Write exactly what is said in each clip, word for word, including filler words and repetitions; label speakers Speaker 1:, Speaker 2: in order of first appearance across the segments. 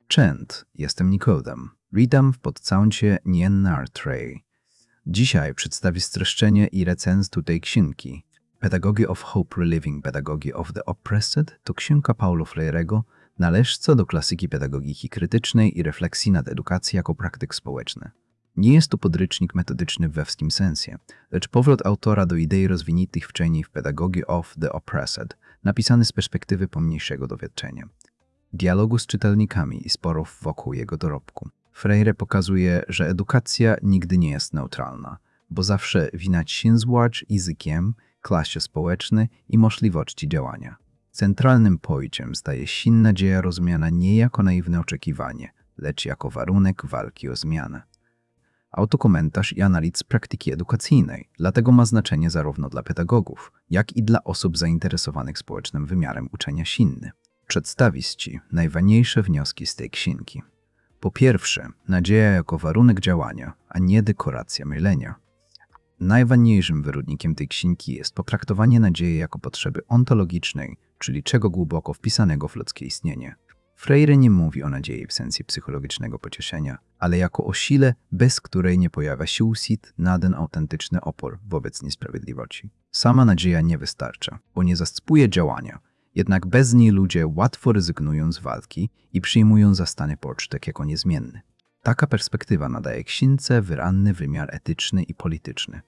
Speaker 1: Cześć, jestem Nikodem. Witam w podcaście Nienartrej. Dzisiaj przedstawię streszczenie i recenzję tej książki. Pedagogy of Hope Reliving Pedagogy of the Oppressed to książka Paulo Freire'ego należąca do klasyki pedagogiki krytycznej i refleksji nad edukacją jako praktyk społeczny. Nie jest to podręcznik metodyczny we wskim sensie, lecz powrót autora do idei rozwiniętych wcześniej w Pedagogy of the Oppressed, napisany z perspektywy pomniejszego doświadczenia. Dialogu z czytelnikami i sporów wokół jego dorobku. Freire pokazuje, że edukacja nigdy nie jest neutralna, bo zawsze winać się złać językiem, klasie społecznej i możliwości działania. Centralnym pojęciem staje się nadzieja rozumiana nie jako naiwne oczekiwanie, lecz jako warunek walki o zmianę. Autokomentarz i analiz praktyki edukacyjnej, dlatego ma znaczenie zarówno dla pedagogów, jak i dla osób zainteresowanych społecznym wymiarem uczenia się. Przedstawię Ci najważniejsze wnioski z tej książki. Po pierwsze, nadzieja jako warunek działania, a nie dekoracja mylenia. Najważniejszym wyrodnikiem tej książki jest potraktowanie nadziei jako potrzeby ontologicznej, czyli czego głęboko wpisanego w ludzkie istnienie. Freire nie mówi o nadziei w sensie psychologicznego pocieszenia, ale jako o sile, bez której nie pojawia się usit naden autentyczny opór wobec niesprawiedliwości. Sama nadzieja nie wystarcza, bo nie zaspuje działania, jednak bez niej ludzie łatwo rezygnują z walki i przyjmują za stany pocztek jako niezmienny. Taka perspektywa nadaje książce wyraźny wymiar etyczny i polityczny.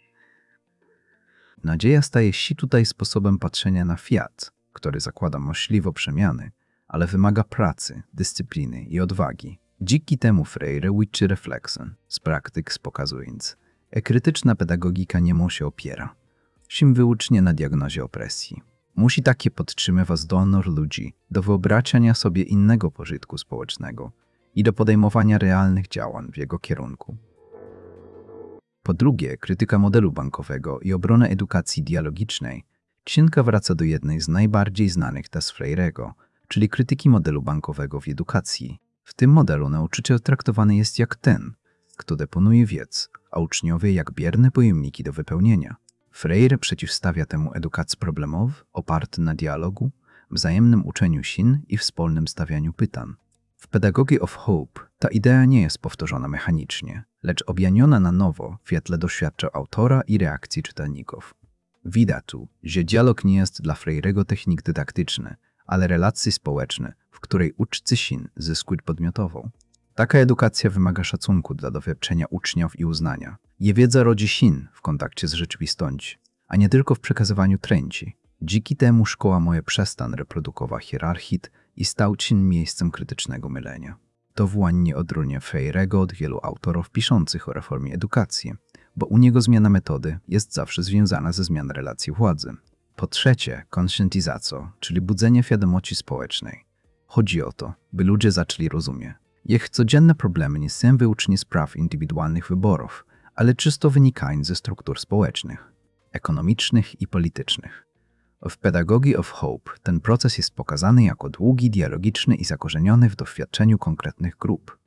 Speaker 1: Nadzieja staje się tutaj sposobem patrzenia na świat, który zakłada możliwą przemiany, ale wymaga pracy, dyscypliny i odwagi. Dzięki temu Freire łączy refleksję z praktyk pokazując, że krytyczna pedagogika nie mu się opiera się wyłącznie na diagnozie opresji. Musi takie podtrzymywać zdolność ludzi do wyobrażania sobie innego pożytku społecznego i do podejmowania realnych działań w jego kierunku. Po drugie, krytyka modelu bankowego i obrona edukacji dialogicznej. Książka wraca do jednej z najbardziej znanych tez Freire'ego, czyli krytyki modelu bankowego w edukacji. W tym modelu nauczyciel traktowany jest jak ten, kto deponuje wiedzę, a uczniowie jak bierne pojemniki do wypełnienia. Freire przeciwstawia temu edukację problemową, opartą na dialogu, wzajemnym uczeniu się i wspólnym stawianiu pytań. W Pedagogy of Hope ta idea nie jest powtórzona mechanicznie, lecz objawniona na nowo w świetle doświadczeń autora i reakcji czytelników. Widać tu, że dialog nie jest dla Freire'ego technik dydaktyczny, ale relacji społeczne, w której uczcy się zyskuje podmiotową. Taka edukacja wymaga szacunku dla doświadczenia uczniów i uznania. Je wiedza rodzi się w kontakcie z rzeczywistością, a nie tylko w przekazywaniu treści. Dzięki temu szkoła moja przestań reprodukować hierarchit i stał się miejscem krytycznego mylenia. To właśnie odróżnia Freire'ego od wielu autorów piszących o reformie edukacji, bo u niego zmiana metody jest zawsze związana ze zmianą relacji władzy. Po trzecie, konscientizacja, czyli budzenie świadomości społecznej. Chodzi o to, by ludzie zaczęli rozumieć. Ich codzienne problemy nie są wyłącznie spraw indywidualnych wyborów, ale czysto wynikają ze struktur społecznych, ekonomicznych i politycznych. W Pedagogy of Hope ten proces jest pokazany jako długi, dialogiczny i zakorzeniony w doświadczeniu konkretnych grup.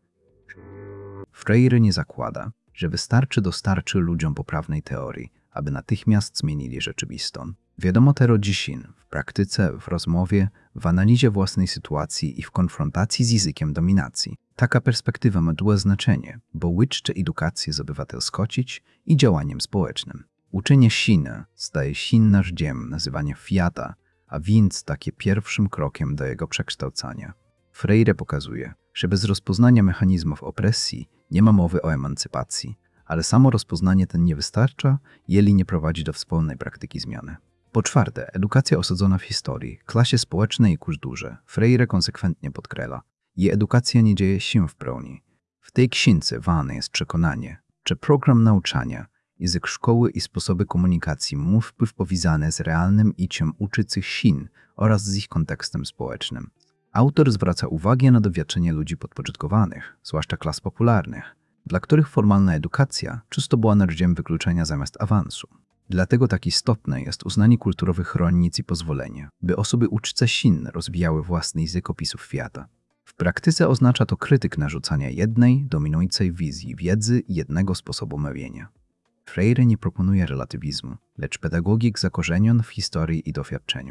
Speaker 1: Freire nie zakłada, że wystarczy dostarczyć ludziom poprawnej teorii, aby natychmiast zmienili rzeczywistość. Wiadomo to rodzi się w praktyce, w rozmowie, w analizie własnej sytuacji i w konfrontacji z językiem dominacji. Taka perspektywa ma duże znaczenie, bo łączy edukację z obywatelskością i działaniem społecznym. Uczenie się staje się narzędziem nazywania świata, a więc takie pierwszym krokiem do jego przekształcania. Freire pokazuje, że bez rozpoznania mechanizmów opresji nie ma mowy o emancypacji, ale samo rozpoznanie ten nie wystarcza, jeżeli nie prowadzi do wspólnej praktyki zmiany. Po czwarte, edukacja osadzona w historii, klasie społecznej i kulturze. Freire konsekwentnie podkreśla, że edukacja nie dzieje się w pełni. W tej książce ważne jest przekonanie, że program nauczania, język szkoły i sposoby komunikacji mają wpływ powiązany z realnym iciem uczących się oraz z ich kontekstem społecznym. Autor zwraca uwagę na doświadczenie ludzi podporządkowanych, zwłaszcza klas popularnych, dla których formalna edukacja często była narzędziem wykluczenia zamiast awansu. Dlatego tak istotne jest uznanie kulturowych rolnic i pozwolenie, by osoby uczące się rozwijały własny język opisów świata. W praktyce oznacza to krytyk narzucania jednej, dominującej wizji wiedzy i jednego sposobu mówienia. Freire nie proponuje relatywizmu, lecz pedagogik zakorzenioną w historii i doświadczeniu.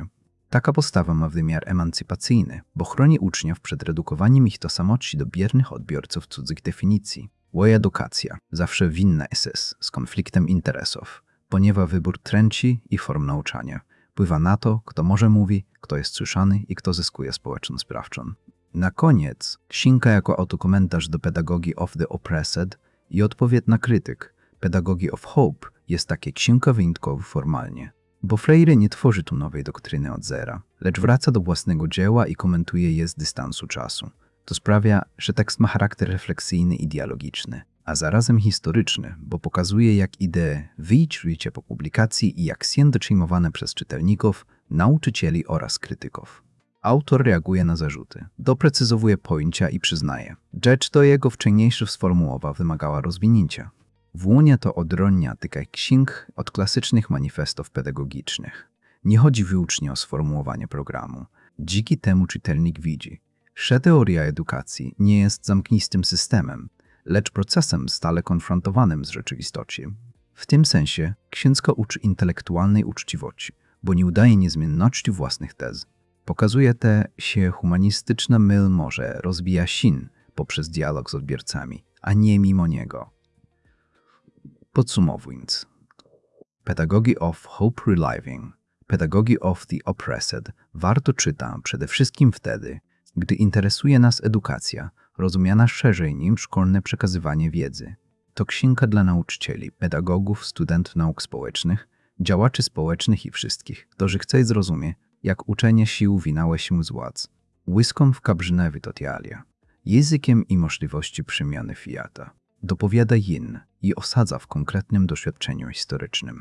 Speaker 1: Taka postawa ma wymiar emancypacyjny, bo chroni uczniów przed redukowaniem ich tożsamości do biernych odbiorców cudzych definicji. Moja edukacja zawsze winna jest z konfliktem interesów, ponieważ wybór treści i form nauczania wpływa na to, kto może mówi, kto jest słyszany i kto zyskuje społeczną sprawczą. Na koniec, księga jako autokomentarz do Pedagogy of the Oppressed i odpowiedź na krytyk Pedagogy of Hope jest takie księga wyjątkowa formalnie. Bo Freire nie tworzy tu nowej doktryny od zera, lecz wraca do własnego dzieła i komentuje je z dystansu czasu. To sprawia, że tekst ma charakter refleksyjny i dialogiczny, a zarazem historyczny, bo pokazuje, jak idee wyjście po publikacji i jak są dotrzymywane przez czytelników, nauczycieli oraz krytyków. Autor reaguje na zarzuty, doprecyzowuje pojęcia i przyznaje, rzecz to jego wcześniejsza sformułowa wymagała rozwinięcia. Włónia to odrodnia tych ksiąg od klasycznych manifestów pedagogicznych. Nie chodzi wyłącznie o sformułowanie programu. Dzięki temu czytelnik widzi, że teoria edukacji nie jest zamknistym systemem, lecz procesem stale konfrontowanym z rzeczywistością. W tym sensie księga uczy intelektualnej uczciwości, bo nie udaje niezmienności własnych tez. Pokazuje te, że humanistyczna myśl może rozwija się poprzez dialog z odbiorcami, a nie mimo niego. Podsumowując, Pedagogy of Hope Reliving, Pedagogy of the Oppressed warto czyta przede wszystkim wtedy, gdy interesuje nas edukacja, rozumiana szerzej niż szkolne przekazywanie wiedzy. To księga dla nauczycieli, pedagogów, studentów nauk społecznych, działaczy społecznych i wszystkich, którzy chcą zrozumieć, jak uczenie sił winało się z władz. Łyską w kabrznewy totialia, językiem i możliwości przemiany fiata. Dopowiada yin i osadza w konkretnym doświadczeniu historycznym.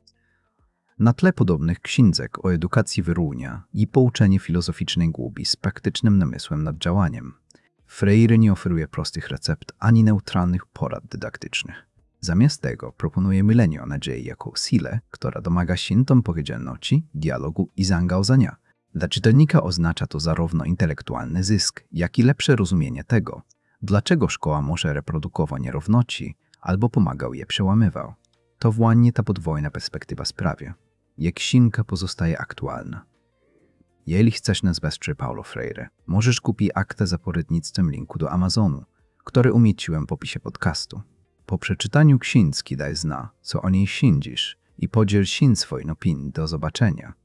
Speaker 1: Na tle podobnych książek o edukacji wyróżnia i pouczenie filozoficznej głębi z praktycznym namysłem nad działaniem. Freire nie oferuje prostych recept ani neutralnych porad dydaktycznych. Zamiast tego proponuje mylenie o nadziei jako sile, która domaga się tą powiedzialności, dialogu i zaangażowania. Dla czytelnika oznacza to zarówno intelektualny zysk, jak i lepsze rozumienie tego, dlaczego szkoła może reprodukować nierówności albo pomagał je przełamywał. To właśnie ta podwójna perspektywa sprawia, jak księga pozostaje aktualna. Jeśli chcesz nas wesprzeć Paulo Freire, możesz kupić aktę za poradnictwem linku do Amazonu, który umieściłem w opisie podcastu. Po przeczytaniu księgi daj zna, co o niej sądzisz i podziel się swoją opinią. Do zobaczenia.